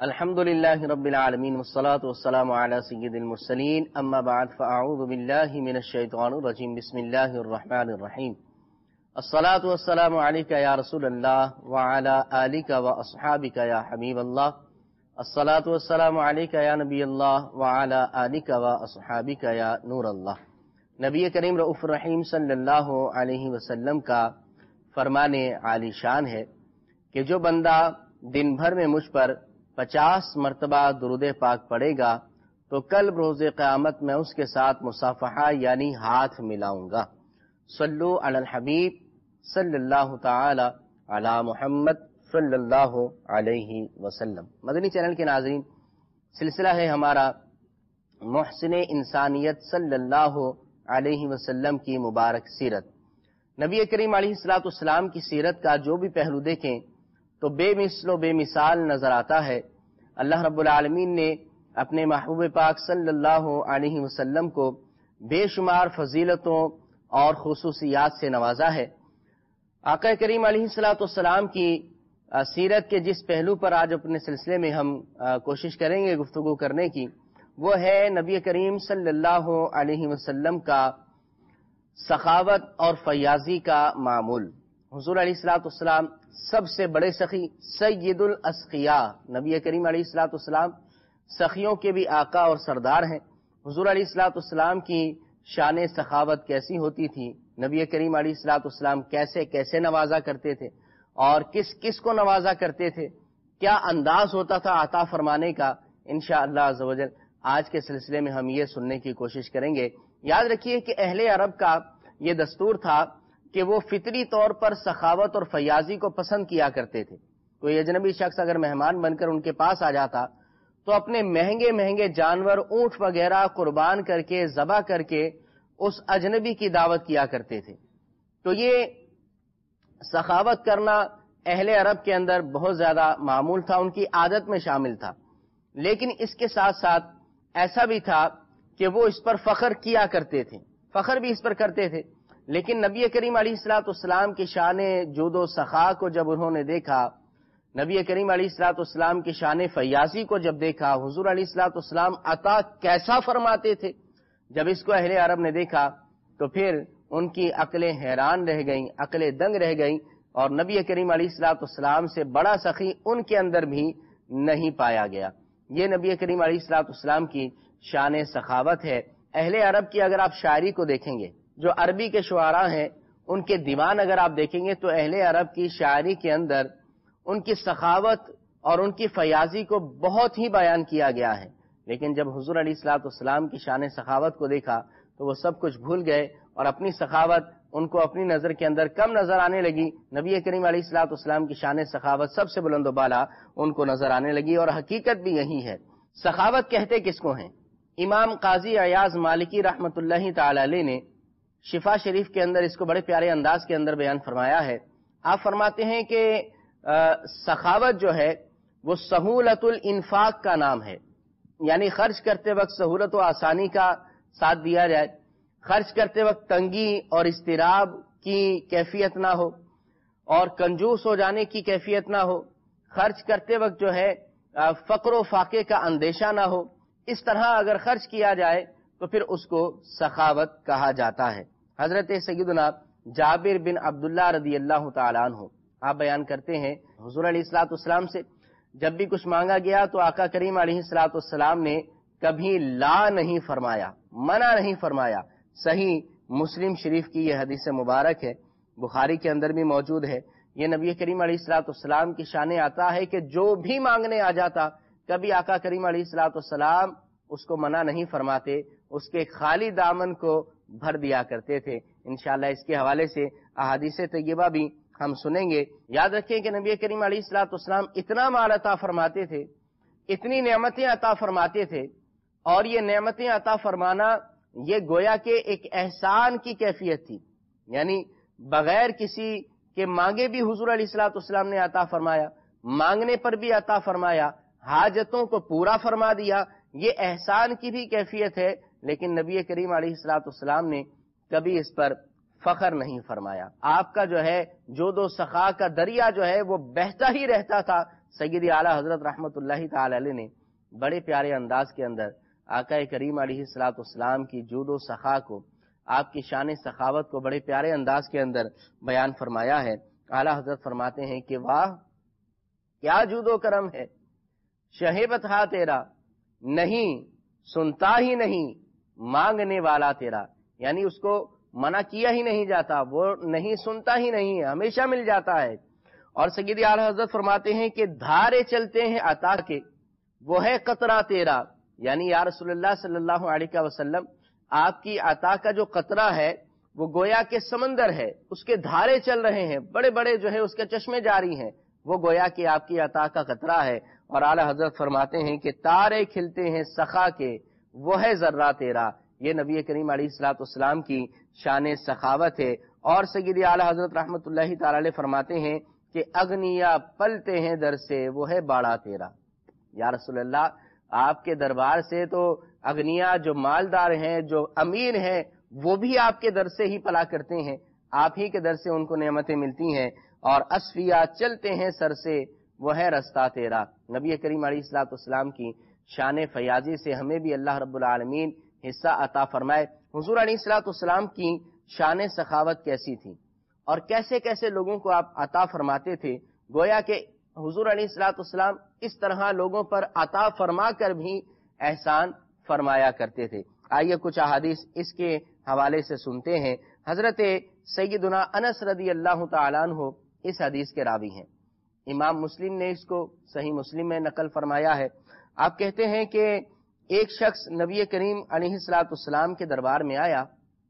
الحمد لله رب العالمين والصلاة والسلام على سيد المرسلين اما بعد فاعوذ بالله من الشيطان الرجيم بسم الله الرحمن الرحيم الصلاة والسلام عليك يا رسول الله وعلى آلك وأصحابك يا حبيب الله الصلاة والسلام عليك يا نبي الله وعلى آلك وأصحابك يا نور الله۔ نبی کریم رؤوف الرحیم صلی اللہ علیہ وسلم کا فرمان عالی شان ہے کہ جو بندہ دن بھر میں مجھ پر 50 مرتبہ درود پاک پڑھے گا تو کل روز قیامت میں اس کے ساتھ مصافحہ یعنی ہاتھ ملاؤں گا۔ صلو علی الحبیب صلی اللہ تعالی علی محمد صلی اللہ علیہ وسلم۔ مدنی چینل کے ناظرین، سلسلہ ہے ہمارا محسن انسانیت صلی اللہ علیہ وسلم کی مبارک سیرت۔ نبی کریم علیہ الصلوۃ والسلام کی سیرت کا جو بھی پہلو دیکھیں تو بے مثل و بے مثال نظر آتا ہے۔ اللہ رب العالمین نے اپنے محبوب پاک صلی اللہ علیہ وسلم کو بے شمار فضیلتوں اور خصوصیات سے نوازا ہے۔ آقا کریم علیہ الصلوۃ والسلام کی سیرت کے جس پہلو پر آج اپنے سلسلے میں ہم کوشش کریں گے گفتگو کرنے کی، وہ ہے نبی کریم صلی اللہ علیہ وسلم کا سخاوت اور فیاضی کا معمول۔ حضور علیہ الصلوۃ والسلام سب سے بڑے سخی، سید الاسقیاء، نبی کریم علیہ الصلوۃ والسلام سخیوں کے بھی آقا اور سردار ہیں۔ حضور علیہ الصلوۃ والسلام کی شان سخاوت کیسی ہوتی تھی، نبی کریم علیہ الصلوۃ والسلام کیسے کیسے نوازا کرتے تھے اور کس کس کو نوازا کرتے تھے، کیا انداز ہوتا تھا عطا فرمانے کا، انشاءاللہ عز و جل آج کے سلسلے میں ہم یہ سننے کی کوشش کریں گے۔ یاد رکھیے کہ اہل عرب کا یہ دستور تھا کہ وہ فطری طور پر سخاوت اور فیاضی کو پسند کیا کرتے تھے۔ کوئی اجنبی شخص اگر مہمان بن کر ان کے پاس آ جاتا تو اپنے مہنگے مہنگے جانور، اونٹ وغیرہ قربان کر کے، ذبح کر کے اس اجنبی کی دعوت کیا کرتے تھے۔ تو یہ سخاوت کرنا اہل عرب کے اندر بہت زیادہ معمول تھا، ان کی عادت میں شامل تھا۔ لیکن اس کے ساتھ ساتھ ایسا بھی تھا کہ وہ اس پر فخر کیا کرتے تھے، فخر بھی اس پر کرتے تھے۔ لیکن نبی کریم علیہ الصلوۃ والسلام کی شان جود و سخا کو جب انہوں نے دیکھا، نبی کریم علیہ الصلوۃ والسلام کی شان فیاضی کو جب دیکھا، حضور علیہ الصلوۃ والسلام عطا کیسا فرماتے تھے، جب اس کو اہل عرب نے دیکھا تو پھر ان کی عقلیں حیران رہ گئیں، عقلیں دنگ رہ گئیں، اور نبی کریم علیہ الصلوۃ والسلام سے بڑا سخی ان کے اندر بھی نہیں پایا گیا۔ یہ نبی کریم علیہ الصلوۃ والسلام کی شان سخاوت ہے۔ اہل عرب کی اگر آپ شاعری کو دیکھیں گے، جو عربی کے شعراء ہیں ان کے دیوان اگر آپ دیکھیں گے تو اہل عرب کی شاعری کے اندر ان کی سخاوت اور ان کی فیاضی کو بہت ہی بیان کیا گیا ہے۔ لیکن جب حضور علیہ الصلوۃ والسلام کی شان سخاوت کو دیکھا تو وہ سب کچھ بھول گئے اور اپنی سخاوت ان کو اپنی نظر کے اندر کم نظر آنے لگی۔ نبی کریم علیہ الصلوۃ والسلام کی شان سخاوت سب سے بلند و بالا ان کو نظر آنے لگی، اور حقیقت بھی یہی ہے۔ سخاوت کہتے کس کو ہیں؟ امام قاضی عیاض مالکی رحمۃ اللہ تعالی علیہ نے شفا شریف کے اندر اس کو بڑے پیارے انداز کے اندر بیان فرمایا ہے۔ آپ فرماتے ہیں کہ سخاوت جو ہے وہ سہولت الانفاق کا نام ہے، یعنی خرچ کرتے وقت سہولت و آسانی کا ساتھ دیا جائے، خرچ کرتے وقت تنگی اور اضطراب کی کیفیت نہ ہو اور کنجوس ہو جانے کی کیفیت نہ ہو، خرچ کرتے وقت جو ہے فقر و فاقے کا اندیشہ نہ ہو۔ اس طرح اگر خرچ کیا جائے تو پھر اس کو سخاوت کہا جاتا ہے۔ حضرت سیدنا جابر بن عبداللہ رضی اللہ تعالیٰ عنہ آپ بیان کرتے ہیں، حضور علیہ الصلوۃ والسلام سے جب بھی کچھ مانگا گیا تو آقا کریم علیہ الصلوۃ والسلام نے کبھی لا نہیں فرمایا، منع نہیں فرمایا۔ صحیح مسلم شریف کی یہ حدیث مبارک ہے، بخاری کے اندر بھی موجود ہے۔ یہ نبی کریم علیہ الصلوۃ والسلام کی شان عطا ہے کہ جو بھی مانگنے آ جاتا کبھی آقا کریم علیہ الصلوۃ والسلام اس کو منع نہیں فرماتے، اس کے خالی دامن کو بھر دیا کرتے تھے۔ انشاءاللہ اس کے حوالے سے احادیث طیبہ بھی ہم سنیں گے۔ یاد رکھیں کہ نبی کریم علیہ الصلوۃ والسلام اتنا مال عطا فرماتے تھے، اتنی نعمتیں عطا فرماتے تھے، اور یہ نعمتیں عطا فرمانا یہ گویا کہ ایک احسان کی کیفیت تھی، یعنی بغیر کسی کے مانگے بھی حضور علیہ الصلوۃ والسلام نے عطا فرمایا، مانگنے پر بھی عطا فرمایا، حاجتوں کو پورا فرما دیا۔ یہ احسان کی بھی کیفیت ہے، لیکن نبی کریم علیہ الصلوۃ والسلام نے کبھی اس پر فخر نہیں فرمایا۔ آپ کا جو ہے جود و سخا کا دریا جو ہے وہ بہتا ہی رہتا تھا، سیدی اعلیٰ حضرت رحمت اللہ تعالی علیہ نے بڑے پیارے انداز کے اندر آقا کریم علیہ الصلوۃ والسلام کی جود و سخا کو، آپ کی شان سخاوت کو بڑے پیارے انداز کے اندر بیان فرمایا ہے۔ اعلیٰ حضرت فرماتے ہیں کہ واہ کیا جود و کرم ہے، شہیبت ہا تیرا، نہیں سنتا ہی نہیں مانگنے والا تیرا، یعنی اس کو منع کیا ہی نہیں جاتا، وہ نہیں سنتا ہی نہیں ہے، ہمیشہ مل جاتا ہے۔ اور سیدی اعلیٰ حضرت فرماتے ہیں کہ دھارے چلتے ہیں عطا کے، وہ ہے قطرہ تیرا، یعنی یا رسول اللہ صلی اللہ علیہ وسلم آپ کی عطا کا جو قطرہ ہے وہ گویا کہ سمندر ہے، اس کے دھارے چل رہے ہیں، بڑے بڑے جو ہے اس کے چشمے جاری ہیں، وہ گویا کہ آپ کی عطا کا قطرہ ہے۔ اور اعلیٰ حضرت فرماتے ہیں کہ تارے کھلتے ہیں سخا کے، وہ ہے ذرہ تیرا، یہ نبی کریم علیہ الصلوۃ والسلام کی شان سخاوت ہے۔ اور سیدی اعلیٰ حضرت رحمت اللہ تعالی علیہ فرماتے ہیں کہ اغنیا پلتے ہیں در سے، وہ ہے باڑا تیرا، یا رسول اللہ آپ کے دربار سے تو اغنیا جو مالدار ہیں، جو امیر ہیں، وہ بھی آپ کے در سے ہی پلا کرتے ہیں، آپ ہی کے در سے ان کو نعمتیں ملتی ہیں۔ اور اصفیا چلتے ہیں سر سے، وہ ہے رستہ تیرا، نبی کریم علیہ الصلوۃ والسلام کی شان فیاضی سے ہمیں بھی اللہ رب العالمین حصہ عطا فرمائے۔ حضور علیہ الصلوۃ والسلام کی شان سخاوت کیسی تھی اور کیسے کیسے لوگوں کو آپ عطا فرماتے تھے، گویا کہ حضور علیہ الصلوۃ والسلام اس طرح لوگوں پر عطا فرما کر بھی احسان فرمایا کرتے تھے۔ آئیے کچھ احادیث اس کے حوالے سے سنتے ہیں۔ حضرت سیدنا انس رضی اللہ تعالیٰ عنہ اس حدیث کے راوی ہیں، امام مسلم نے اس کو صحیح مسلم میں نقل فرمایا ہے۔ آپ کہتے ہیں کہ ایک شخص نبی کریم علیہ الصلوۃ والسلام کے دربار میں آیا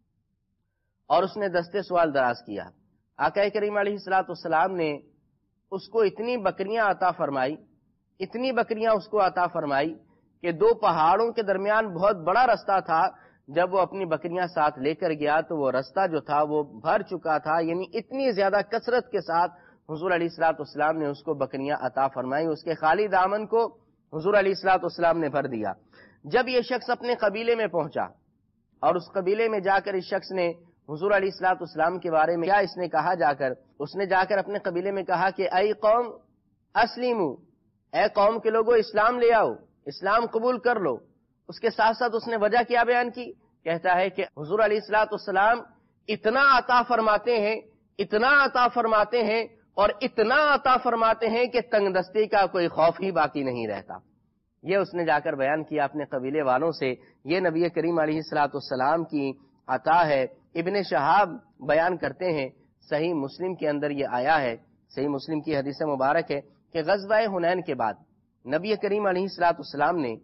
اور اس نے دستے سوال دراز کیا۔ آقا کریم علیہ الصلوۃ والسلام نے اس کو اتنی بکریاں عطا فرمائی، اتنی بکریاں اس کو عطا فرمائی کہ دو پہاڑوں کے درمیان بہت بڑا رستہ تھا، جب وہ اپنی بکریاں ساتھ لے کر گیا تو وہ رستہ جو تھا وہ بھر چکا تھا، یعنی اتنی زیادہ کثرت کے ساتھ حضور علیہ الصلوۃ والسلام نے اس کو بکریاں عطا فرمائی، اس کے خالی دامن کو حضور علیہ الصلوۃ والسلام نے بھر دیا۔ جب یہ شخص اپنے قبیلے میں پہنچا اور اس قبیلے میں جا کر اس شخص نے حضور علیہ الصلوۃ والسلام کے بارے میں کیا اس نے کہا، اس نے جا کر اپنے قبیلے میں کہا کہ اے قوم اسلمو، اے قوم کے لوگوں اسلام لے آؤ، اسلام قبول کر لو۔ اس کے ساتھ ساتھ اس نے وجہ کیا بیان کی، کہتا ہے کہ حضور علیہ الصلوۃ والسلام اتنا عطا فرماتے ہیں، اتنا عطا فرماتے ہیں اور اتنا عطا فرماتے ہیں کہ تنگ دستی کا کوئی خوف ہی باقی نہیں رہتا۔ یہ اس نے جا کر بیان کیا اپنے قبیلے والوں سے، یہ نبی کریم علیہ الصلوۃ والسلام کی عطا ہے۔ ابن شہاب بیان کرتے ہیں، صحیح مسلم کے اندر یہ آیا ہے، صحیح مسلم کی حدیث مبارک ہے کہ غزوہ حنین کے بعد نبی کریم علیہ الصلوۃ والسلام نے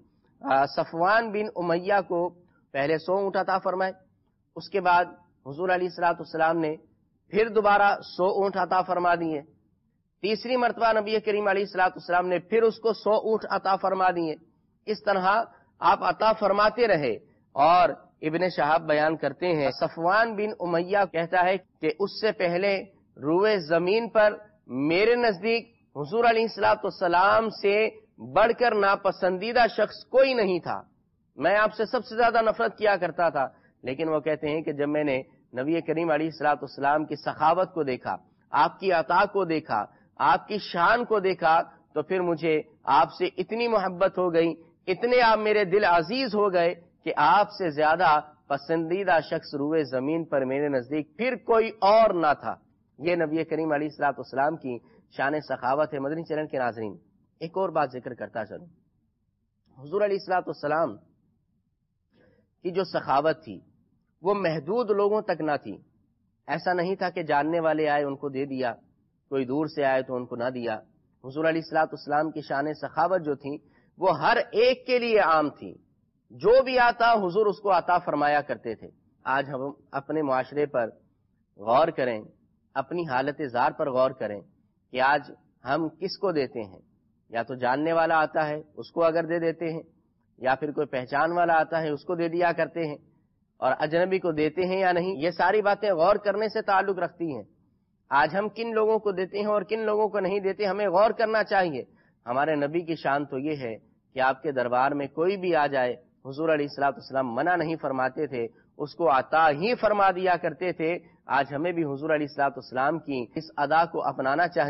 صفوان بن امیہ کو پہلے 100 اونٹ عطا فرمائے، اس کے بعد حضور علیہ الصلوۃ والسلام نے پھر دوبارہ 100 اونٹ عطا فرما دیے، تیسری مرتبہ نبی کریم علیہ الصلوۃ والسلام نے پھر اس کو 100 اونٹ عطا فرما دیے۔ اس طرح آپ عطا فرماتے رہے۔ اور ابن شہاب بیان کرتے ہیں، صفوان بن امیہ کہتا ہے کہ اس سے پہلے روئے زمین پر میرے نزدیک حضور علیہ الصلوۃ والسلام سے بڑھ کر ناپسندیدہ شخص کوئی نہیں تھا، میں آپ سے سب سے زیادہ نفرت کیا کرتا تھا، لیکن وہ کہتے ہیں کہ جب میں نے نبی کریم علیہ الصلوۃ والسلام کی سخاوت کو دیکھا، آپ کی عطا کو دیکھا، آپ کی شان کو دیکھا، تو پھر مجھے آپ سے اتنی محبت ہو گئی، اتنے آپ میرے دل عزیز ہو گئے کہ آپ سے زیادہ پسندیدہ شخص روئے زمین پر میرے نزدیک پھر کوئی اور نہ تھا۔ یہ نبی کریم علیہ الصلوۃ والسلام کی شان سخاوت ہے۔ مدنی چینل کے ناظرین، ایک اور بات ذکر کرتا چلوں، حضور علیہ الصلوۃ والسلام کی جو سخاوت تھی وہ محدود لوگوں تک نہ تھی، ایسا نہیں تھا کہ جاننے والے آئے ان کو دے دیا، کوئی دور سے آئے تو ان کو نہ دیا۔ حضور علیہ الصلوۃ والسلام کی شان سخاوت جو تھی وہ ہر ایک کے لیے عام تھی، جو بھی آتا حضور اس کو عطا فرمایا کرتے تھے۔ آج ہم اپنے معاشرے پر غور کریں، اپنی حالت زار پر غور کریں کہ آج ہم کس کو دیتے ہیں، یا تو جاننے والا آتا ہے اس کو اگر دے دیتے ہیں، یا پھر کوئی پہچان والا آتا ہے اس کو دے دیا کرتے ہیں، اور اجنبی کو دیتے ہیں یا نہیں، یہ ساری باتیں غور کرنے سے تعلق رکھتی ہیں۔ آج ہم کن لوگوں کو دیتے ہیں اور کن لوگوں کو نہیں دیتے، ہمیں غور کرنا چاہیے۔ ہمارے نبی کی شان تو یہ ہے کہ آپ کے دربار میں کوئی بھی آ جائے، حضور علیہ الصلوۃ والسلام منع نہیں فرماتے تھے، اس کو عطا ہی فرما دیا کرتے تھے۔ آج ہمیں بھی حضور علیہ الصلوۃ والسلام کی اس ادا کو اپنانا چاہیے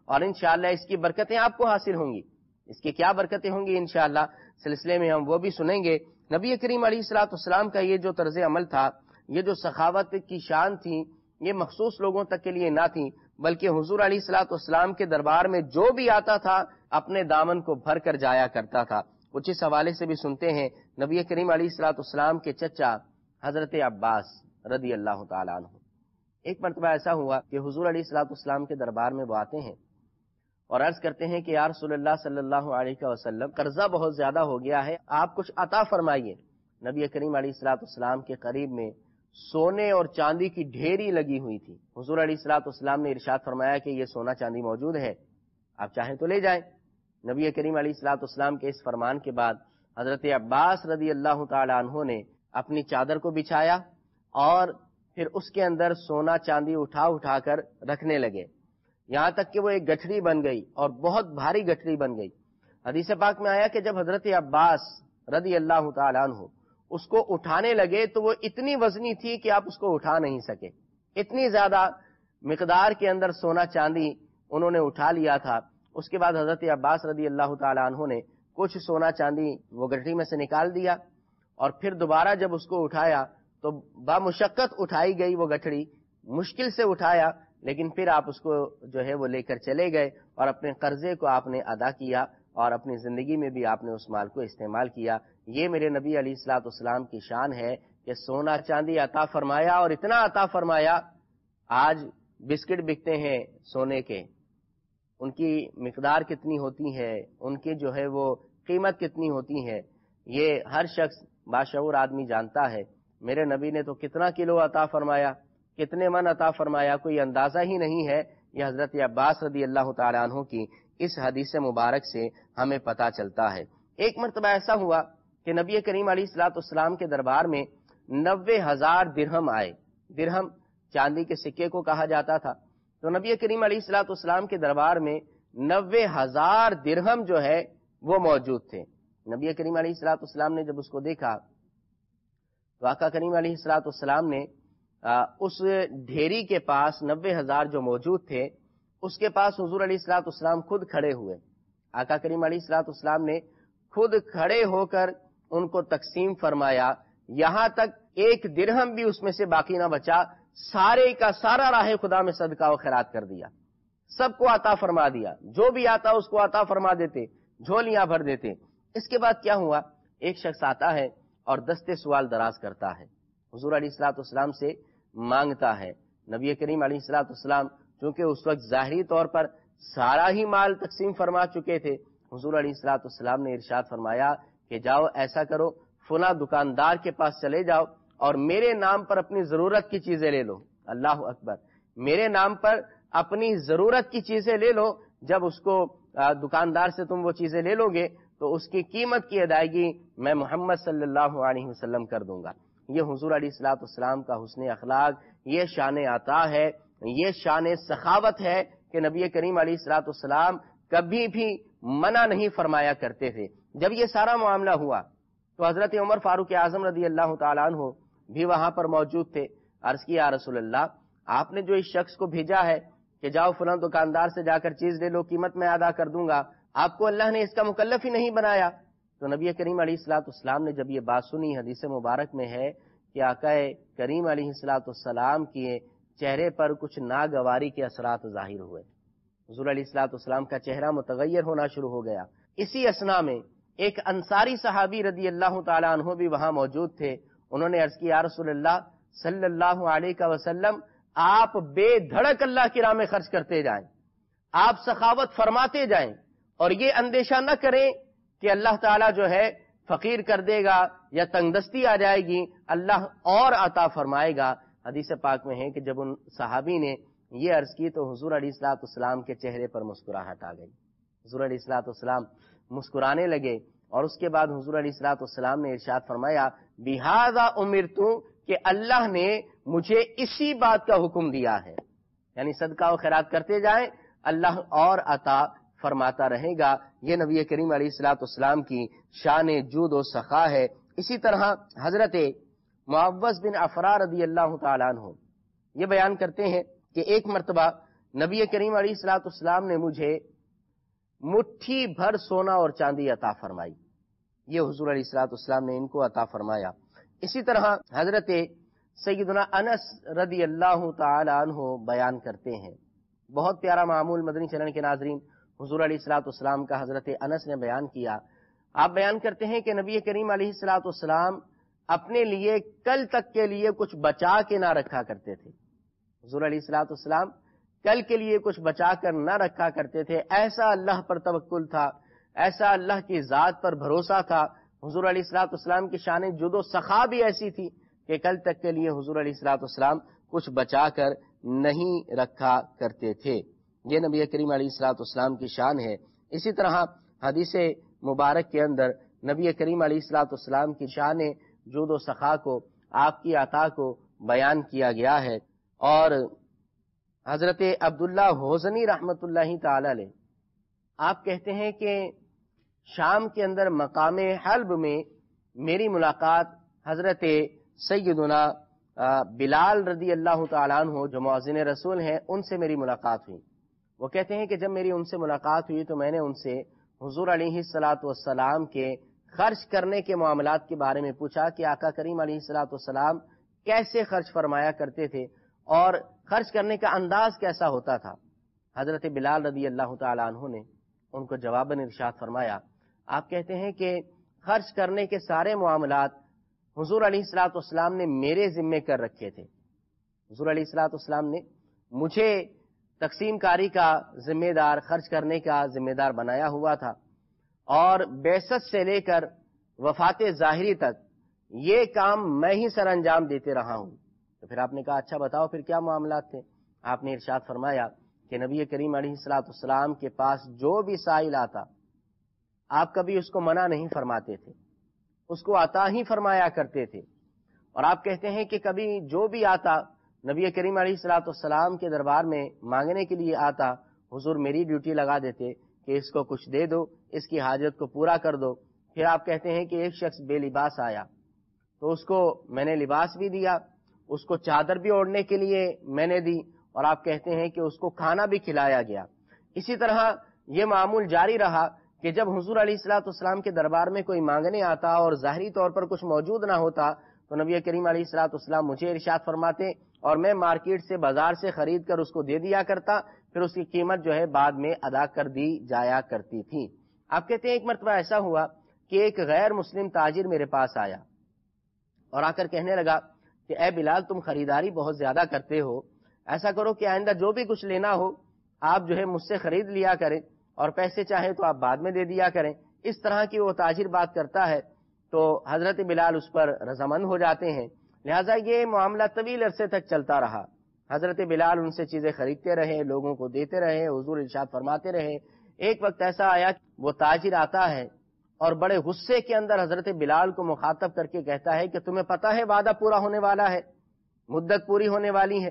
اور انشاءاللہ اس کی برکتیں آپ کو حاصل ہوں گی۔ اس کی کیا برکتیں ہوں گی انشاءاللہ سلسلے میں ہم وہ بھی سنیں گے۔ نبی کریم علیہ الصلوۃ والسلام کا یہ جو طرز عمل تھا، یہ جو سخاوت کی شان تھی، یہ مخصوص لوگوں تک کے لیے نہ تھی، بلکہ حضور علیہ الصلوۃ والسلام کے دربار میں جو بھی آتا تھا اپنے دامن کو بھر کر جایا کرتا تھا۔ کچھ اس حوالے سے بھی سنتے ہیں۔ نبی کریم علیہ الصلوۃ والسلام کے چچا حضرت عباس رضی اللہ تعالیٰ عنہ، ایک مرتبہ ایسا ہوا کہ حضور علیہ الصلوۃ والسلام کے دربار میں وہ آتے ہیں اور عرض کرتے ہیں کہ یا رسول اللہ صلی اللہ علیہ وسلم، قرضہ بہت زیادہ ہو گیا ہے، آپ کچھ عطا فرمائیے۔ نبی کریم علیہ الصلوۃ والسلام کے قریب میں سونے اور چاندی کی ڈھیری لگی ہوئی تھی۔ حضور علیہ الصلوۃ والسلام نے ارشاد فرمایا کہ یہ سونا چاندی موجود ہے، آپ چاہیں تو لے جائیں۔ نبی کریم علیہ الصلوۃ والسلام کے اس فرمان کے بعد حضرت عباس رضی اللہ تعالی عنہ نے اپنی چادر کو بچھایا اور پھر اس کے اندر سونا چاندی اٹھا کر رکھنے لگے، یہاں تک کہ وہ ایک گٹھڑی بن گئی اور بہت بھاری گٹھڑی بن گئی۔ حدیث پاک میں آیا کہ جب حضرت عباس رضی اللہ تعالی عنہ اس کو اٹھانے لگے تو وہ اتنی وزنی تھی کہ آپ اس کو اٹھا نہیں سکے، اتنی زیادہ مقدار کے اندر سونا چاندی انہوں نے اٹھا لیا تھا۔ اس کے بعد حضرت عباس رضی اللہ تعالی عنہ نے کچھ سونا چاندی وہ گٹھڑی میں سے نکال دیا اور پھر دوبارہ جب اس کو اٹھایا تو بامشقت اٹھائی گئی وہ گٹھڑی، مشکل سے اٹھایا، لیکن پھر آپ اس کو جو ہے وہ لے کر چلے گئے اور اپنے قرضے کو آپ نے ادا کیا اور اپنی زندگی میں بھی آپ نے اس مال کو استعمال کیا۔ یہ میرے نبی علیہ الصلوۃ والسلام کی شان ہے کہ سونا چاندی عطا فرمایا، اور اتنا عطا فرمایا، آج بسکٹ بکتے ہیں سونے کے، ان کی مقدار کتنی ہوتی ہے، ان کی جو ہے وہ قیمت کتنی ہوتی ہے، یہ ہر شخص باشعور آدمی جانتا ہے۔ میرے نبی نے تو کتنا کلو عطا فرمایا، کتنے من عطا فرمایا، کوئی اندازہ ہی نہیں ہے۔ یہ حضرت عباس رضی اللہ تعالی عنہ کی اس حدیث مبارک سے ہمیں پتہ چلتا ہے۔ ایک مرتبہ ایسا ہوا کہ نبی کریم علیہ الصلوۃ والسلام کے دربار میں 90,000 درہم آئے۔ درہم چاندی کے سکے کو کہا جاتا تھا، تو نبی کریم علیہ الصلوۃ والسلام کے دربار میں 90,000 درہم جو ہے وہ موجود تھے۔ نبی کریم علیہ الصلوۃ والسلام نے جب اس کو دیکھا تو آقا کریم علیہ الصلوۃ والسلام نے اس ڈھیری کے پاس 90,000 جو موجود تھے اس کے پاس حضور علیہ الصلوۃ والسلام خود کھڑے ہوئے۔ آقا کریم علیہ الصلوۃ والسلام نے خود کھڑے ہو کر ان کو تقسیم فرمایا، یہاں تک ایک درہم بھی اس میں سے باقی نہ بچا، سارے کا سارا راہ خدا میں صدقہ و خیرات کر دیا، سب کو عطا فرما دیا، جو بھی آتا اس کو عطا فرما دیتے، جھولیاں بھر دیتے۔ اس کے بعد کیا ہوا، ایک شخص آتا ہے اور دستے سوال دراز کرتا ہے، حضور علیہ الصلوۃ والسلام سے مانگتا ہے۔ نبی کریم علیہ الصلوۃ والسلام چونکہ اس وقت ظاہری طور پر سارا ہی مال تقسیم فرما چکے تھے، حضور علیہ الصلوۃ والسلام نے ارشاد فرمایا کہ جاؤ ایسا کرو، فلاں دکاندار کے پاس چلے جاؤ اور میرے نام پر اپنی ضرورت کی چیزیں لے لو۔ اللہ اکبر، میرے نام پر اپنی ضرورت کی چیزیں لے لو۔ جب اس کو دکاندار سے تم وہ چیزیں لے لو گے تو اس کی قیمت کی ادائیگی میں محمد صلی اللہ علیہ وسلم کر دوں گا۔ یہ حضور علیہ الصلوۃ والسلام کا حسن اخلاق، یہ شان عطا ہے، یہ شان سخاوت ہے کہ نبی کریم علیہ الصلوۃ والسلام کبھی بھی منع نہیں فرمایا کرتے تھے۔ جب یہ سارا معاملہ ہوا تو حضرت عمر فاروق اعظم رضی اللہ تعالیٰ عنہ بھی وہاں پر موجود تھے۔ عرض کیا، یا رسول اللہ، آپ نے جو اس شخص کو بھیجا ہے کہ جاؤ فلاں دکاندار سے جا کر چیز لے لو، قیمت میں ادا کر دوں گا، آپ کو اللہ نے اس کا مکلف ہی نہیں بنایا۔ تو نبی کریم علیہ الصلوۃ والسلام نے جب یہ بات سنی، حدیث مبارک میں ہے کہ آقا کریم علیہ الصلوۃ والسلام کے چہرے پر کچھ ناگواری کے اثرات ظاہر ہوئے، حضور علیہ الصلوۃ والسلام کا چہرہ متغیر ہونا شروع ہو گیا۔ اسی اثنا میں ایک انصاری صحابی رضی اللہ تعالی عنہ بھی وہاں موجود تھے۔ انہوں نے عرض کیا، یا رسول اللہ صلی اللہ علیہ وسلم، آپ بے دھڑک اللہ کی راہ میں خرچ کرتے جائیں، آپ سخاوت فرماتے جائیں اور یہ اندیشہ نہ کریں کہ اللہ تعالیٰ جو ہے فقیر کر دے گا یا تنگ دستی آ جائے گی، اللہ اور عطا فرمائے گا۔ حدیث پاک میں ہے کہ جب ان صحابی نے یہ عرض کی تو حضور علیہ الصلوۃ والسلام کے چہرے پر مسکراہٹ آ گئی، حضور علیہ الصلوۃ والسلام مسکرانے لگے اور اس کے بعد حضور علیہ الصلوۃ والسلام نے ارشاد فرمایا، بہذا امرت، کہ اللہ نے مجھے اسی بات کا حکم دیا ہے، یعنی صدقہ و خیرات کرتے جائیں، اللہ اور عطا فرماتا رہے گا۔ یہ نبی کریم علیہ الصلوۃ والسلام کی شان جود و سخا ہے۔ اسی طرح حضرت معوذ بن عفراء رضی اللہ تعالیٰ عنہ یہ بیان کرتے ہیں کہ ایک مرتبہ نبی کریم علیہ الصلوۃ والسلام نے مجھے مٹھی بھر سونا اور چاندی عطا فرمائی. یہ حضور علیہ الصلوۃ والسلام نے ان کو عطا فرمایا. اسی طرح حضرت سیدنا انس رضی اللہ تعالی عنہ بیان کرتے ہیں، بہت پیارا معمول مدنی چینل کے ناظرین، حضور علیہ الصلوۃ والسلام کا حضرت انس نے بیان کیا. آپ بیان کرتے ہیں کہ نبی کریم علیہ الصلوۃ والسلام اپنے لیے کل تک کے لیے کچھ بچا کے نہ رکھا کرتے تھے. حضور علیہ الصلوۃ والسلام کل کے لیے کچھ بچا کر نہ رکھا کرتے تھے. ایسا اللہ پر توکل تھا، ایسا اللہ کی ذات پر بھروسہ تھا. حضور علیہ الصلوۃ والسلام کی شان جود و سخا بھی ایسی تھی کہ کل تک کے لیے حضور علیہ الصلوۃ والسلام کچھ بچا کر نہیں رکھا کرتے تھے. یہ نبی کریم علیہ الصلوۃ والسلام کی شان ہے. اسی طرح حدیث مبارک کے اندر نبی کریم علیہ الصلوۃ والسلام کی شان جود و سخا کو، آپ کی عطا کو بیان کیا گیا ہے. اور حضرت عبداللہ حوزنی رحمت اللہ تعالی علیہ آپ کہتے ہیں کہ شام کے اندر مقام حلب میں میری ملاقات حضرت سیدنا بلال رضی اللہ تعالیٰ عنہ جو مؤذن رسول ہیں ان سے میری ملاقات ہوئی. وہ کہتے ہیں کہ جب میری ان سے ملاقات ہوئی تو میں نے ان سے حضور علیہ الصلوۃ والسلام کے خرچ کرنے کے معاملات کے بارے میں پوچھا کہ آقا کریم علیہ الصلوۃ والسلام کیسے خرچ فرمایا کرتے تھے اور خرچ کرنے کا انداز کیسا ہوتا تھا. حضرت بلال رضی اللہ تعالیٰ عنہ نے ان کو جواباً ارشاد فرمایا، آپ کہتے ہیں کہ خرچ کرنے کے سارے معاملات حضور علیہ الصلوۃ والسلام نے میرے ذمے کر رکھے تھے. حضور علیہ الصلوۃ والسلام نے مجھے تقسیم کاری کا ذمہ دار، خرچ کرنے کا ذمہ دار بنایا ہوا تھا، اور بعثت سے لے کر وفات ظاہری تک یہ کام میں ہی سر انجام دیتے رہا ہوں. تو پھر آپ نے کہا اچھا بتاؤ پھر کیا معاملات تھے. آپ نے ارشاد فرمایا کہ نبی کریم علیہ الصلوۃ والسلام کے پاس جو بھی سائل آتا آپ کبھی اس کو منع نہیں فرماتے تھے، اس کو عطا ہی فرمایا کرتے تھے. اور آپ کہتے ہیں کہ کبھی جو بھی آتا نبی کریم علیہ الصلوۃ والسلام کے دربار میں مانگنے کے لیے آتا، حضور میری ڈیوٹی لگا دیتے کہ اس کو کچھ دے دو، اس کی حاجت کو پورا کر دو. پھر آپ کہتے ہیں کہ ایک شخص بے لباس آیا تو اس کو میں نے لباس بھی دیا، اس کو چادر بھی اوڑھنے کے لیے میں نے دی، اور آپ کہتے ہیں کہ اس کو کھانا بھی کھلایا گیا. اسی طرح یہ معمول جاری رہا کہ جب حضور علیہ الصلوۃ والسلام کے دربار میں کوئی مانگنے آتا اور ظاہری طور پر کچھ موجود نہ ہوتا تو نبی کریم علیہ الصلوۃ والسلام مجھے ارشاد فرماتے اور میں مارکیٹ سے، بازار سے خرید کر اس کو دے دیا کرتا، پھر اس کی قیمت جو ہے بعد میں ادا کر دی جایا کرتی تھی. آپ کہتے ہیں ایک مرتبہ ایسا ہوا کہ ایک غیر مسلم تاجر میرے پاس آیا اور آ کر کہنے لگا کہ اے بلال تم خریداری بہت زیادہ کرتے ہو، ایسا کرو کہ آئندہ جو بھی کچھ لینا ہو آپ جو ہے مجھ سے خرید لیا کریں اور پیسے چاہیں تو آپ بعد میں دے دیا کریں. اس طرح کی وہ تاجر بات کرتا ہے تو حضرت بلال اس پر رضامند ہو جاتے ہیں. لہٰذا یہ معاملہ طویل عرصے تک چلتا رہا. حضرت بلال ان سے چیزیں خریدتے رہے، لوگوں کو دیتے رہے، حضور ارشاد فرماتے رہے. ایک وقت ایسا آیا وہ تاجر آتا ہے اور بڑے غصے کے اندر حضرت بلال کو مخاطب کر کے کہتا ہے کہ تمہیں پتہ ہے وعدہ پورا ہونے والا ہے، مدت پوری ہونے والی ہے.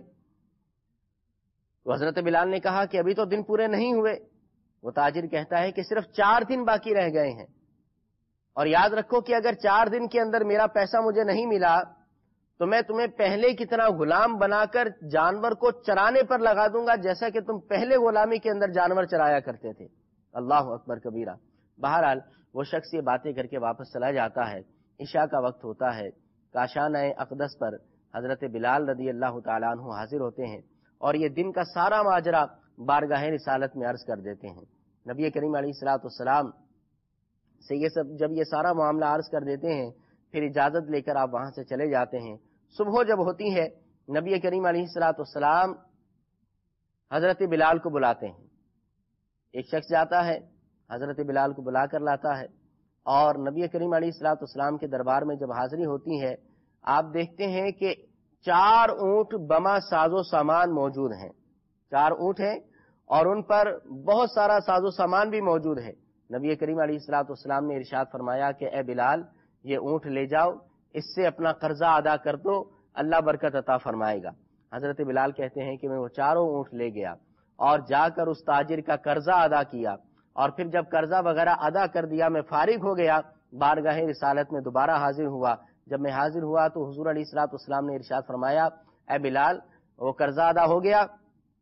تو حضرت بلال نے کہا کہ ابھی تو دن پورے نہیں ہوئے. وہ تاجر کہتا ہے کہ صرف 4 دن باقی رہ گئے ہیں، اور یاد رکھو کہ اگر 4 دن کے اندر میرا پیسہ مجھے نہیں ملا تو میں تمہیں پہلے کی طرح غلام بنا کر جانور کو چرانے پر لگا دوں گا جیسا کہ تم پہلے غلامی کے اندر جانور چرایا کرتے تھے. اللہ اکبر کبیرہ. بہرحال وہ شخص یہ باتیں کر کے واپس چلا جاتا ہے. عشاء کا وقت ہوتا ہے. کاشانہ اقدس پر حضرت بلال رضی اللہ تعالیٰ عنہ حاضر ہوتے ہیں اور یہ دن کا سارا ماجرا بارگاہ رسالت میں عرض کر دیتے ہیں. نبی کریم علیہ الصلوۃ والسلام سے یہ سب جب یہ سارا معاملہ عرض کر دیتے ہیں پھر اجازت لے کر آپ وہاں سے چلے جاتے ہیں. صبح جب ہوتی ہے نبی کریم علیہ الصلوۃ والسلام حضرت بلال کو بلاتے ہیں. ایک شخص جاتا ہے حضرت بلال کو بلا کر لاتا ہے اور نبی کریم علیہ الصلوۃ والسلام کے دربار میں جب حاضری ہوتی ہے آپ دیکھتے ہیں کہ 4 اونٹ بما ساز و سامان موجود ہیں. 4 اونٹ ہیں اور ان پر بہت سارا ساز و سامان بھی موجود ہے. نبی کریم علیہ الصلوۃ والسلام نے ارشاد فرمایا کہ اے بلال یہ اونٹ لے جاؤ، اس سے اپنا قرضہ ادا کر دو، اللہ برکت عطا فرمائے گا. حضرت بلال کہتے ہیں کہ میں وہ 4 اونٹ لے گیا اور جا کر اس تاجر کا قرضہ ادا کیا، اور پھر جب قرضہ وغیرہ ادا کر دیا میں فارغ ہو گیا، بارگاہ رسالت میں دوبارہ حاضر ہوا. جب میں حاضر ہوا تو حضور علیہ الصلوۃ والسلام نے ارشاد فرمایا اے بلال وہ قرضہ ادا ہو گیا؟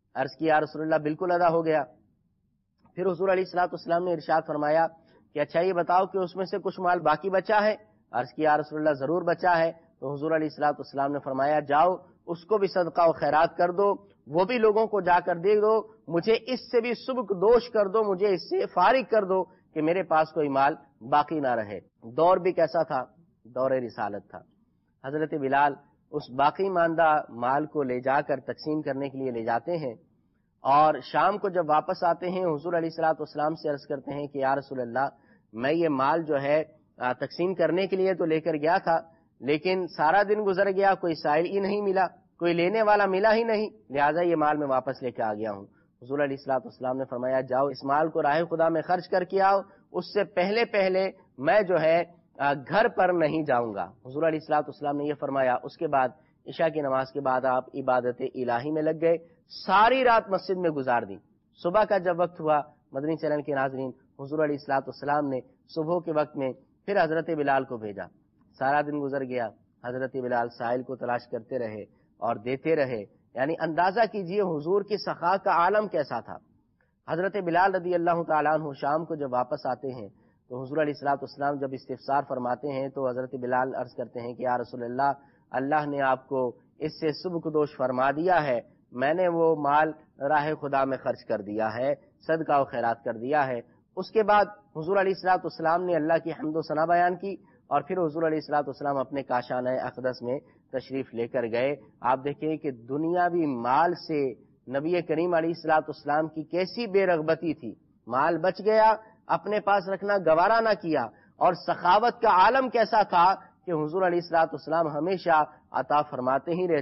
عرض کیا رسول اللہ بالکل ادا ہو گیا۔ پھر حضور علیہ الصلوۃ والسلام نے ارشاد فرمایا کہ اچھا یہ بتاؤ کہ اس میں سے کچھ مال باقی بچا ہے؟ عرض کیا رسول اللہ ضرور بچا ہے۔ تو حضور علیہ الصلوۃ والسلام نے فرمایا جاؤ اس کو بھی صدقہ و خیرات کر دو، وہ بھی لوگوں کو جا کر دے دو، مجھے اس سے بھی سبک دوش کر دو، مجھے اس سے فارغ کر دو کہ میرے پاس کوئی مال باقی نہ رہے۔ دور بھی کیسا تھا؟ دور رسالت تھا۔ حضرت بلال اس باقی ماندہ مال کو لے جا کر تقسیم کرنے کے لیے لے جاتے ہیں، اور شام کو جب واپس آتے ہیں حضور علیہ الصلوۃ والسلام سے عرض کرتے ہیں کہ یا رسول اللہ میں یہ مال جو ہے تقسیم کرنے کے لیے تو لے کر گیا تھا، لیکن سارا دن گزر گیا، کوئی سائل ہی نہیں ملا، کوئی لینے والا ملا ہی نہیں، لہٰذا یہ مال میں واپس لے کے آ گیا ہوں۔ حضور علیہ الصلوۃ والسلام نے فرمایا جاؤ اس مال کو راہ خدا میں خرچ کر کے آؤ، اس سے پہلے میں جو ہے گھر پر نہیں جاؤں گا۔ حضور علیہ الصلوۃ والسلام نے یہ فرمایا۔ اس کے بعد عشاء کی نماز کے بعد آپ عبادت الہی میں لگ گئے، ساری رات مسجد میں گزار دی۔ صبح کا جب وقت ہوا مدنی چینل کے ناظرین، حضور علیہ الصلوۃ والسلام نے صبح کے وقت میں پھر حضرت بلال کو بھیجا۔ سارا دن گزر گیا، حضرت بلال سائل کو تلاش کرتے رہے اور دیتے رہے، یعنی اندازہ کیجئے حضور کی سخا کا عالم کیسا تھا۔ حضرت بلال رضی اللہ تعالیٰ عنہ شام کو جب واپس آتے ہیں تو حضور علیہ الصلوۃ والسلام جب استفسار فرماتے ہیں تو حضرت بلال عرض کرتے ہیں کہ یا رسول اللہ، اللہ نے آپ کو اس سے سبکدوش فرما دیا ہے، میں نے وہ مال راہ خدا میں خرچ کر دیا ہے، صدقہ و خیرات کر دیا ہے۔ اس کے بعد حضور علیہ الصلوۃ والسلام نے اللہ کی حمد و ثنا بیان کی، اور پھر حضور علیہ الصلوۃ والسلام اپنے کاشانہ اقدس میں تشریف لے کر گئے۔ آپ دیکھیں کہ دنیاوی مال سے نبی کریم علیہ الصلوۃ والسلام کی کیسی بے رغبتی تھی، مال بچ گیا، اپنے پاس رکھنا گوارا نہ کیا، اور سخاوت کا عالم کیسا تھا کہ حضور علیہ الصلوۃ والسلام ہمیشہ عطا فرماتے ہی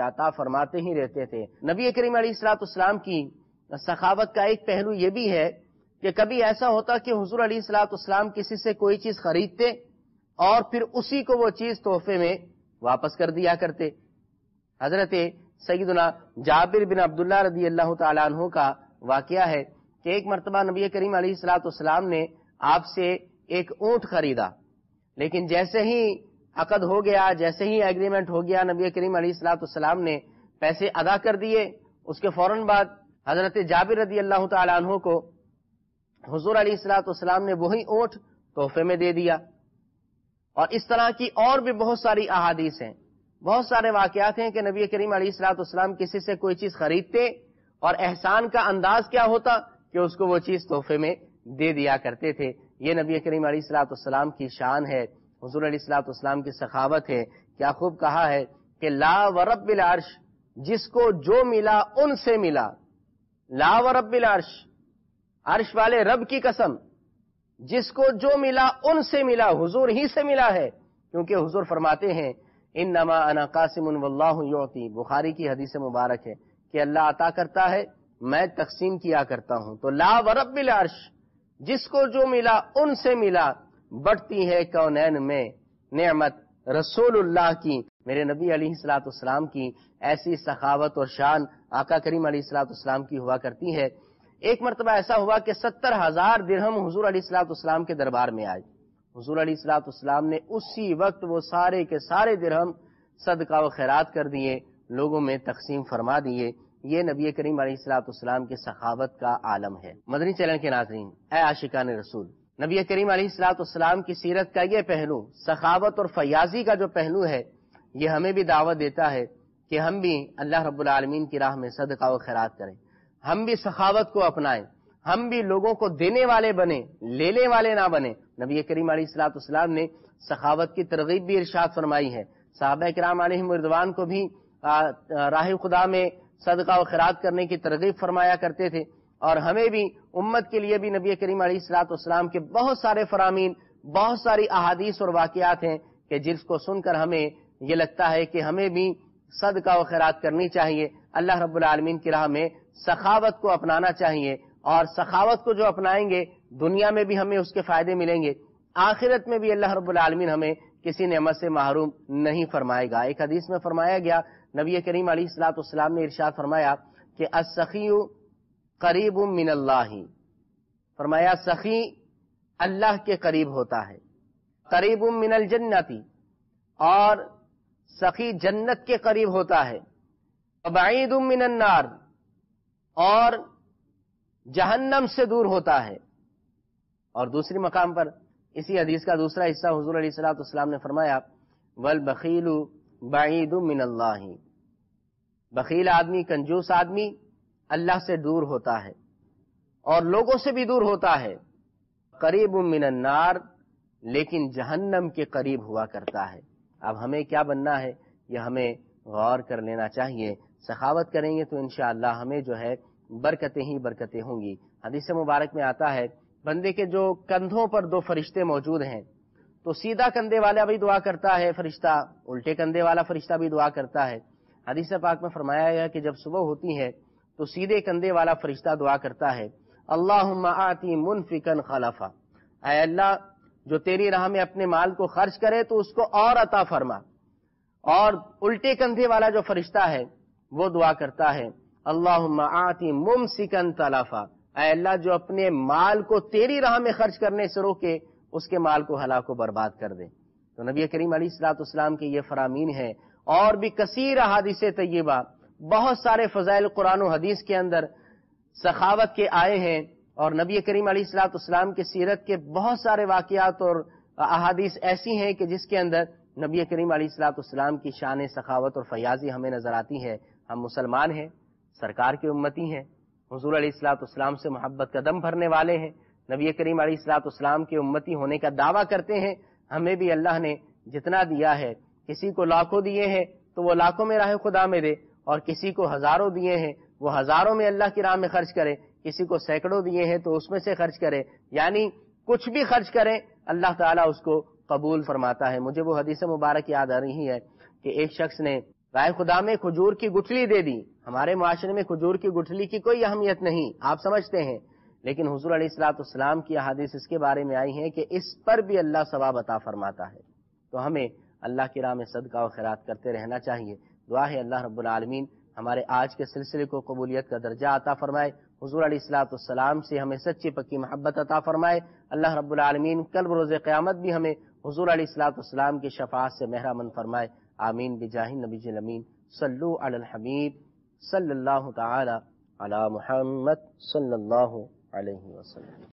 رہتے تھے۔ نبی کریم علیہ الصلوۃ والسلام کی سخاوت کا ایک پہلو یہ بھی ہے کہ کبھی ایسا ہوتا کہ حضور علیہ الصلوۃ والسلام کسی سے کوئی چیز خریدتے اور پھر اسی کو وہ چیز تحفے میں واپس کر دیا کرتے۔ حضرت سیدنا جابر بن عبداللہ رضی اللہ تعالیٰ عنہ کا واقعہ ہے کہ ایک مرتبہ نبی کریم علیہ الصلوۃ والسلام نے آپ سے ایک اونٹ خریدا، لیکن جیسے ہی عقد ہو گیا، جیسے ہی ایگریمنٹ ہو گیا، نبی کریم علیہ الصلوۃ والسلام نے پیسے ادا کر دیے۔ اس کے فوراً بعد حضرت جابر رضی اللہ تعالیٰ عنہ کو حضور علیہ الصلوۃ والسلام نے وہی اونٹ تحفے میں دے دیا۔ اور اس طرح کی اور بھی بہت ساری احادیث ہیں، بہت سارے واقعات ہیں کہ نبی کریم علیہ الصلوۃ والسلام کسی سے کوئی چیز خریدتے اور احسان کا انداز کیا ہوتا کہ اس کو وہ چیز تحفے میں دے دیا کرتے تھے۔ یہ نبی کریم علیہ الصلوۃ والسلام کی شان ہے، حضور علیہ الصلوۃ والسلام کی سخاوت ہے۔ کیا خوب کہا ہے کہ لا ورب العرش، جس کو جو ملا ان سے ملا، لا ورب العرش، عرش والے رب کی قسم، جس کو جو ملا ان سے ملا، حضور ہی سے ملا ہے، کیونکہ حضور فرماتے ہیں انما انا قاسم واللہ یعطی، بخاری کی حدیث مبارک ہے کہ اللہ عطا کرتا ہے، میں تقسیم کیا کرتا ہوں۔ تو لا ورب العرش، جس کو جو ملا ان سے ملا، بڑھتی ہے کونین میں نعمت رسول اللہ کی، میرے نبی علیہ الصلوۃ والسلام کی ایسی سخاوت اور شان آقا کریم علیہ الصلوۃ والسلام کی ہوا کرتی ہے۔ ایک مرتبہ ایسا ہوا کہ 70,000 درہم حضور علیہ الصلوۃ والسلام کے دربار میں آئے۔ حضور علیہ الصلوۃ والسلام نے اسی وقت وہ سارے کے سارے درہم صدقہ و خیرات کر دیے، لوگوں میں تقسیم فرما دیے۔ یہ نبی کریم علیہ الصلوۃ والسلام کی سخاوت کا عالم ہے۔ مدنی چینل کے ناظرین، اے عاشقان رسول، نبی کریم علیہ الصلوۃ والسلام کی سیرت کا یہ پہلو، سخاوت اور فیاضی کا جو پہلو ہے، یہ ہمیں بھی دعوت دیتا ہے کہ ہم بھی اللہ رب العالمین کی راہ میں صدقہ و خیرات کریں، ہم بھی سخاوت کو اپنائیں، ہم بھی لوگوں کو دینے والے بنیں، لینے والے نہ بنیں۔ نبی کریم علیہ الصلوۃ والسلام نے سخاوت کی ترغیب بھی ارشاد فرمائی ہے۔ صحابہ کرام علیہم رضوان کو بھی راہ خدا میں صدقہ و خیرات کرنے کی ترغیب فرمایا کرتے تھے، اور ہمیں بھی، امت کے لیے بھی نبی کریم علیہ الصلوۃ والسلام کے بہت سارے فرامین، بہت ساری احادیث اور واقعات ہیں کہ جس کو سن کر ہمیں یہ لگتا ہے کہ ہمیں بھی صدقہ و خیرات کرنی چاہیے، اللہ رب العالمین کی راہ میں سخاوت کو اپنانا چاہیے، اور سخاوت کو جو اپنائیں گے دنیا میں بھی ہمیں اس کے فائدے ملیں گے، آخرت میں بھی اللہ رب العالمین ہمیں کسی نعمت سے محروم نہیں فرمائے گا۔ ایک حدیث میں فرمایا گیا، نبی کریم علیہ الصلوۃ والسلام نے ارشاد فرمایا کہ السخی قریب من اللہ، فرمایا سخی اللہ کے قریب ہوتا ہے، قریب من الجنتی، اور سخی جنت کے قریب ہوتا ہے، بعید من النار، اور جہنم سے دور ہوتا ہے۔ اور دوسری مقام پر اسی حدیث کا دوسرا حصہ حضور علیہ الصلوۃ والسلام نے فرمایا والبخیل بعید من اللہ، بخیل آدمی، کنجوس آدمی اللہ سے دور ہوتا ہے اور لوگوں سے بھی دور ہوتا ہے، قریب من النار، لیکن جہنم کے قریب ہوا کرتا ہے۔ اب ہمیں کیا بننا ہے یہ ہمیں غور کر لینا چاہیے۔ سخاوت کریں گے تو انشاءاللہ ہمیں جو ہے برکتیں ہی برکتیں ہوں گی۔ حدیث مبارک میں آتا ہے بندے کے جو کندھوں پر دو فرشتے موجود ہیں، تو سیدھا کندھے والا بھی دعا کرتا ہے فرشتہ، الٹے کندھے والا فرشتہ بھی دعا کرتا ہے۔ حدیث پاک میں فرمایا گیا کہ جب صبح ہوتی ہے تو سیدھے کندھے والا فرشتہ دعا کرتا ہے اللہم آتی منفقا خلفا، اے اللہ جو تیری راہ میں اپنے مال کو خرچ کرے تو اس کو اور عطا فرما۔ اور الٹے کندھے والا جو فرشتہ ہے وہ دعا کرتا ہے اللہم آتی ممسکا تلفا، اے اللہ جو اپنے مال کو تیری راہ میں خرچ کرنے سے روکے اس کے مال کو ہلاک و برباد کر دے۔ تو نبی کریم علیہ الصلوۃ والسلام کے یہ فرامین ہے، اور بھی کثیر احادیث طیبہ، بہت سارے فضائل قرآن و حدیث کے اندر سخاوت کے آئے ہیں، اور نبی کریم علیہ الصلوۃ والسلام کے سیرت کے بہت سارے واقعات اور احادیث ایسی ہیں کہ جس کے اندر نبی کریم علیہ الصلوۃ والسلام کی شان سخاوت اور فیاضی ہمیں نظر آتی ہے۔ ہم مسلمان ہیں، سرکار کے امتی ہیں، حضور علیہ الصلوۃ والسلام سے محبت کا دم بھرنے والے ہیں، نبی کریم علیہ الصلوۃ والسلام کے امتی ہونے کا دعویٰ کرتے ہیں۔ ہمیں بھی اللہ نے جتنا دیا ہے، کسی کو لاکھوں دیے ہیں تو وہ لاکھوں میں راہ خدا میں دے، اور کسی کو ہزاروں دیے ہیں وہ ہزاروں میں اللہ کی راہ میں خرچ کرے، کسی کو سینکڑوں دیے ہیں تو اس میں سے خرچ کرے، یعنی کچھ بھی خرچ کریں اللہ تعالیٰ اس کو قبول فرماتا ہے۔ مجھے وہ حدیث مبارک یاد آ رہی ہے کہ ایک شخص نے رائے خدا میں کھجور کی گٹھلی دے دی۔ ہمارے معاشرے میں کھجور کی گٹھلی کی کوئی اہمیت نہیں، آپ سمجھتے ہیں، لیکن حضور علیہ الصلوۃ والسلام کی احادیث اس کے بارے میں آئی ہیں کہ اس پر بھی اللہ ثواب عطا فرماتا ہے۔ تو ہمیں اللہ کی راہ میں صدقہ و خیرات کرتے رہنا چاہیے۔ دعا ہے اللہ رب العالمین ہمارے آج کے سلسلے کو قبولیت کا درجہ عطا فرمائے، حضور علیہ الصلوۃ والسلام سے ہمیں سچی پکی محبت عطا فرمائے۔ اللہ رب العالمین کل بروز قیامت بھی ہمیں حضور علیہ الصلوۃ والسلام کی شفاعت سے مہرمند فرمائے، آمین بجاہ النبی الامین۔ صلو علی الحبیب صلی اللہ تعالی علی محمد صلی اللہ علیہ وسلم۔